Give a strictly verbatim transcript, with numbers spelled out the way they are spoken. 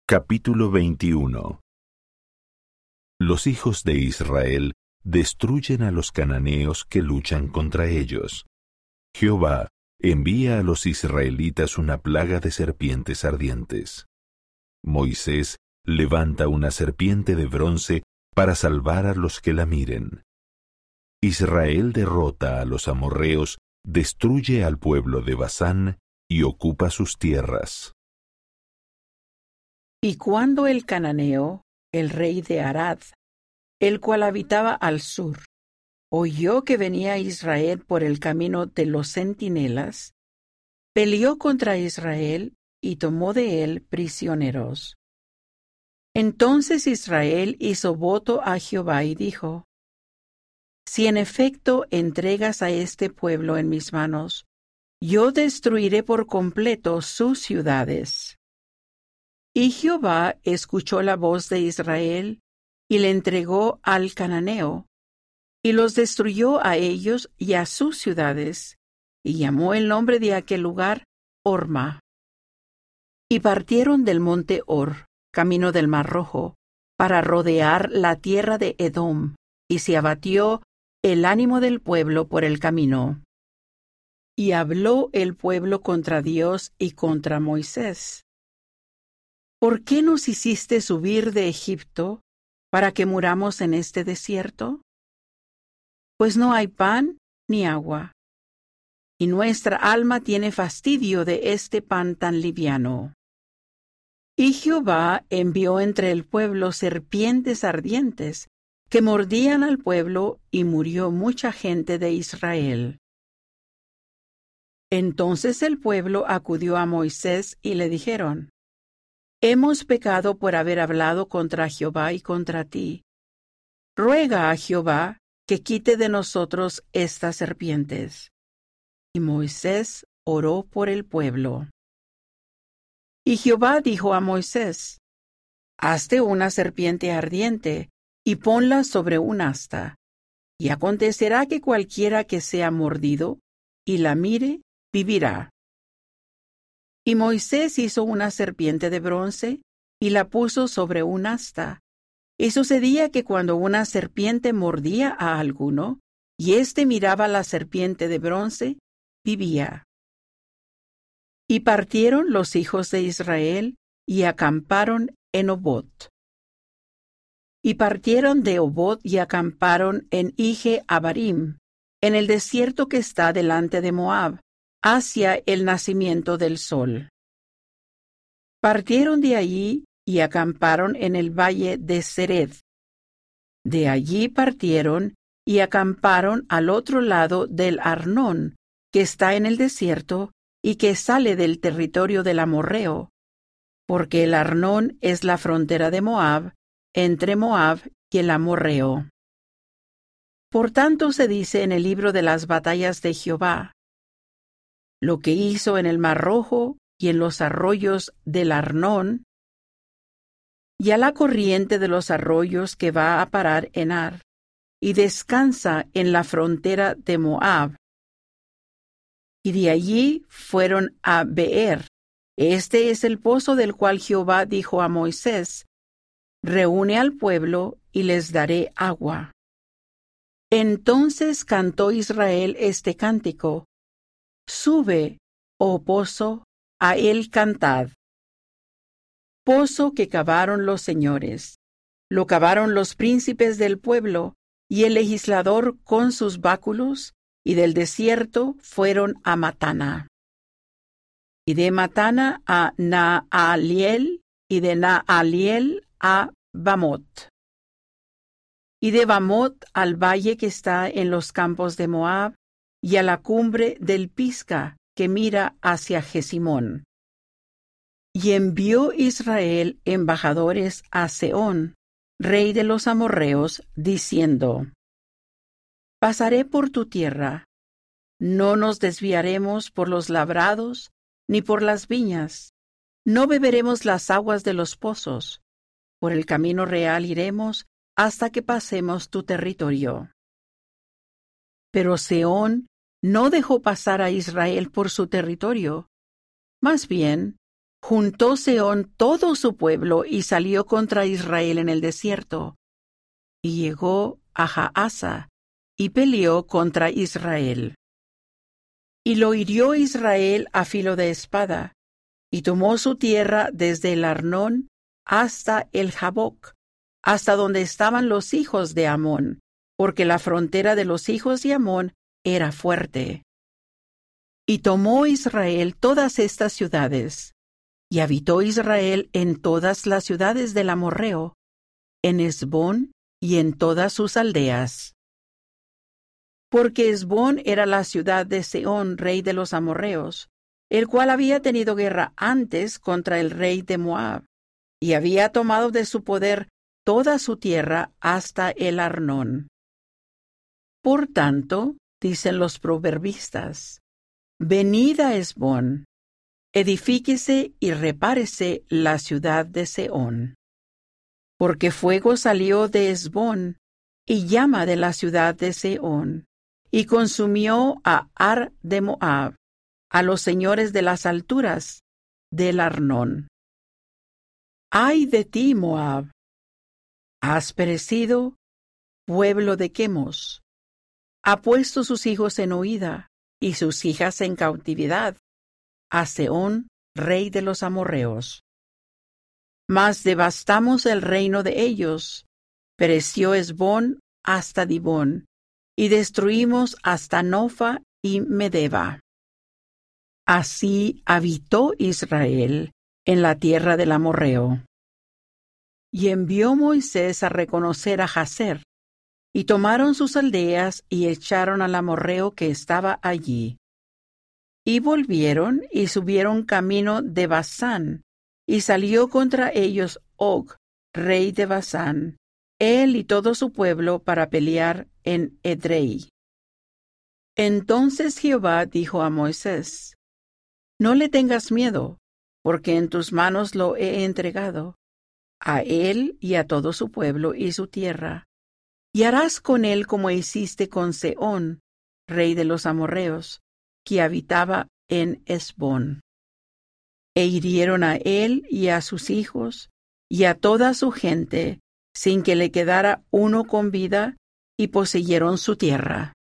Capítulo veintiuno. Los hijos de Israel destruyen a los cananeos que luchan contra ellos. Jehová envía a los israelitas una plaga de serpientes ardientes. Moisés levanta una serpiente de bronce para salvar a los que la miren. Israel derrota a los amorreos, destruye al pueblo de Basán y ocupa sus tierras. Y cuando el cananeo, el rey de Arad, el cual habitaba al sur, oyó que venía Israel por el camino de los centinelas, peleó contra Israel y tomó de él prisioneros. Entonces Israel hizo voto a Jehová y dijo: Si en efecto entregas a este pueblo en mis manos, yo destruiré por completo sus ciudades. Y Jehová escuchó la voz de Israel y le entregó al cananeo, y los destruyó a ellos y a sus ciudades, y llamó el nombre de aquel lugar Horma. Y partieron del monte Hor, camino del Mar Rojo, para rodear la tierra de Edom, y se abatió el ánimo del pueblo por el camino. Y habló el pueblo contra Dios y contra Moisés: ¿Por qué nos hiciste subir de Egipto para que muramos en este desierto? Pues no hay pan ni agua, y nuestra alma tiene fastidio de este pan tan liviano. Y Jehová envió entre el pueblo serpientes ardientes que mordían al pueblo, y murió mucha gente de Israel. Entonces el pueblo acudió a Moisés y le dijeron: Hemos pecado por haber hablado contra Jehová y contra ti. Ruega a Jehová que quite de nosotros estas serpientes. Y Moisés oró por el pueblo. Y Jehová dijo a Moisés: Hazte una serpiente ardiente y ponla sobre un asta, y acontecerá que cualquiera que sea mordido y la mire, vivirá. Y Moisés hizo una serpiente de bronce y la puso sobre un asta. Y sucedía que cuando una serpiente mordía a alguno, y éste miraba la serpiente de bronce, vivía. Y partieron los hijos de Israel y acamparon en Obot. Y partieron de Obot y acamparon en Ije Abarim, en el desierto que está delante de Moab, hacia el nacimiento del sol. Partieron de allí y acamparon en el valle de Sered. De allí partieron y acamparon al otro lado del Arnón, que está en el desierto y que sale del territorio del amorreo, porque el Arnón es la frontera de Moab, entre Moab y el amorreo. Por tanto se dice en el libro de las batallas de Jehová: Lo que hizo en el Mar Rojo y en los arroyos del Arnón, y a la corriente de los arroyos que va a parar en Ar, y descansa en la frontera de Moab. Y de allí fueron a Beer. Este es el pozo del cual Jehová dijo a Moisés: Reúne al pueblo y les daré agua. Entonces cantó Israel este cántico: Sube, oh pozo, a él cantad. Pozo que cavaron los señores, lo cavaron los príncipes del pueblo, y el legislador con sus báculos, y del desierto fueron a Matana. Y de Matana a Naaliel, y de Naaliel a Bamot. Y de Bamot al valle que está en los campos de Moab, y a la cumbre del Pisga que mira hacia Jesimón. Y envió Israel embajadores a Sehón, rey de los amorreos, diciendo: Pasaré por tu tierra, no nos desviaremos por los labrados, ni por las viñas, no beberemos las aguas de los pozos, por el camino real iremos hasta que pasemos tu territorio. Pero Sehón no dejó pasar a Israel por su territorio. Más bien, Juntó Sehón todo su pueblo y salió contra Israel en el desierto, y llegó a Jaasa y peleó contra Israel. Y lo hirió Israel a filo de espada, y tomó su tierra desde el Arnón hasta el Jaboc, hasta donde estaban los hijos de Amón, porque la frontera de los hijos de Amón era fuerte. Y tomó Israel todas estas ciudades, y habitó Israel en todas las ciudades del amorreo, en Hesbón y en todas sus aldeas. Porque Hesbón era la ciudad de Sehón, rey de los amorreos, el cual había tenido guerra antes contra el rey de Moab, y había tomado de su poder toda su tierra hasta el Arnón. Por tanto, dicen los proverbistas, venid a Hesbón, edifíquese y repárese la ciudad de Sehón. Porque fuego salió de Hesbón, y llama de la ciudad de Sehón, y consumió a Ar de Moab, a los señores de las alturas del Arnón. ¡Ay de ti, Moab! Has perecido, pueblo de Quemos. Ha puesto sus hijos en huida, y sus hijas en cautividad, a Sehón, rey de los amorreos. Mas devastamos el reino de ellos, pereció Hesbón hasta Dibón, y destruimos hasta Nofa y Medeba. Así habitó Israel en la tierra del amorreo. Y envió Moisés a reconocer a Jazer, y tomaron sus aldeas y echaron al amorreo que estaba allí. Y volvieron y subieron camino de Basán, y salió contra ellos Og, rey de Basán, él y todo su pueblo para pelear en Edrei. Entonces Jehová dijo a Moisés, no le tengas miedo, porque en tus manos lo he entregado, a él y a todo su pueblo y su tierra, y harás con él como hiciste con Sehón, rey de los amorreos, que habitaba en Hesbón. E hirieron a él y a sus hijos, y a toda su gente, sin que le quedara uno con vida, y poseyeron su tierra.